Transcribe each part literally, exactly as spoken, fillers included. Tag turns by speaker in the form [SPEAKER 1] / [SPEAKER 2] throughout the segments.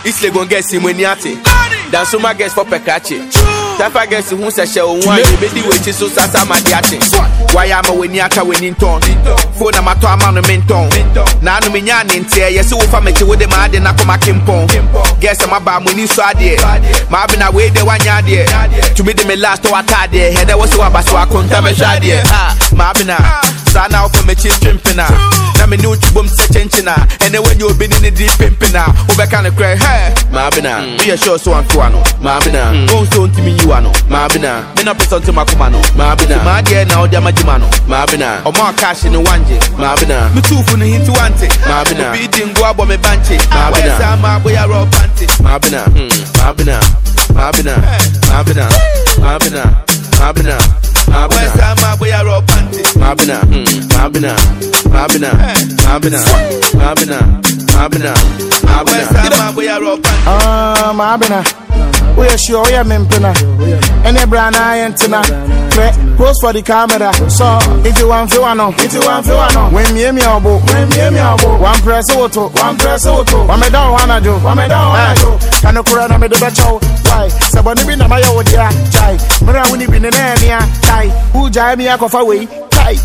[SPEAKER 1] Isle gon get simoniate. Dan so my guess for pekache. Tafa guess who say she won be di we so sasa madiate. Why am we ni aka we ni ton. Phone na mato ama no menton. Na no menya ni ntie yes wo fa meke wo de ma de na koma kimpon. Guess am ba mo ni so ade. Ma be na we de wanya ade. To me de me last to atade. He de wo so abaso akonta me hwa ade. Ah, ma be na sa na for me chin pimpina. Na me no tubom se chenchina. And when you be in the deep pimpina. Obe kan cry hey. Ma be na be sure so an no. Ma be na go so ntimi you ano. Ma be na me na person to makoma no. Ma be na ma de na o de majima no. Ma be na o mo cash ni wanje. Ma be na me tufu ni hinti wante. Ma be na be dingo abo me banche. Ma be na sa ma boya ro pante. Ma be na ma be na ma be na ma be na ma be na ma be na ma be na sa ma boya ro pante. Ma be na ma be na ma be na ma be na ma be na ma be na ma be na sa ma boya ro pante.
[SPEAKER 2] Ah ma be na we are sure we are mempena. And a brand I antenna. Pose for the camera. So if you want to know, if you want to know, when me me obo, when me me obo, one press auto, one press auto. One me down wanna do, one me down wanna do. And the corner me do the chow. Why? Somebody be na my yo dia. Chai. Mera wini be na nia. Chai. Who jai me a cough away. Chai.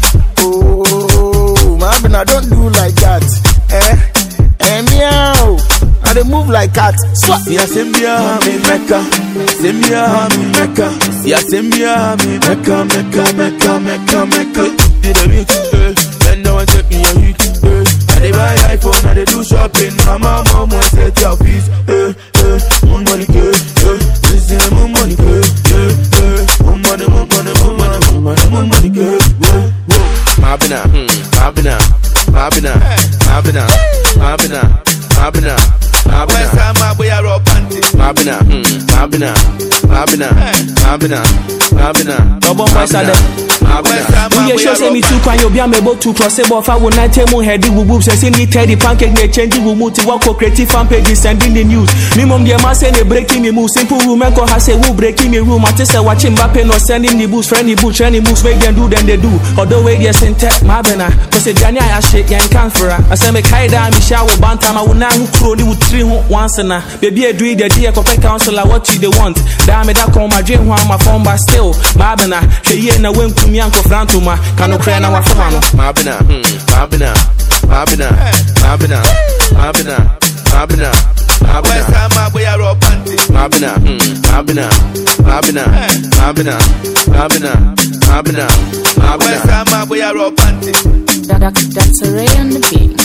[SPEAKER 2] Oh, my bina don't do like that. Eh? Eh meow. I dey move like cat.
[SPEAKER 3] Ya sembia me meka, sembia me meka. Ya sembia me meka, meka, meka, meka, meka. Did a mix, eh? Then no one take me a hit, eh? I dey buy iPhone, I dey do shopping. Mama, mama, set your fees, eh, eh. Mon money, eh, eh. This is mon money, eh, eh, eh. Mon money, mon money, mon money, mon money, mon money, eh, eh.
[SPEAKER 1] Ma bina, ma bina, ma bina, ma bina, ma bina, ma bina. Ma bina, ma boya ro pante. Ma bina, ma bina, ma bina, ma bina, ma bina.
[SPEAKER 4] Double my sada.
[SPEAKER 1] Ma bina.
[SPEAKER 4] We show say me too kwan you be am able to cross about fa one night mu head the woo say say need the pancake me change the woo to work creative fan page sending the news. Me mom dey ma say ne breaking me move simple woman ko ha say who breaking me room at say watch Mbappe no sending the boost friendly boost training moves make them do then they do. Although we dey sent ma bina cause say Daniel I shake yan can for I say me kai da me sha wo banta ma wona hu kro ni three once na baby I do it the dear corporate counselor what you they want da me da come my dream one my phone but still ma bina she ye na wen kumi anko frantuma kanu kra na wa fama no
[SPEAKER 1] ma bina ma bina ma bina ma bina ma bina ma bina ma bina ma boya ro pante ma bina ma bina ma bina ma bina ma bina ma bina ma bina ma boya ro pante.
[SPEAKER 5] That's a Ray on the beat.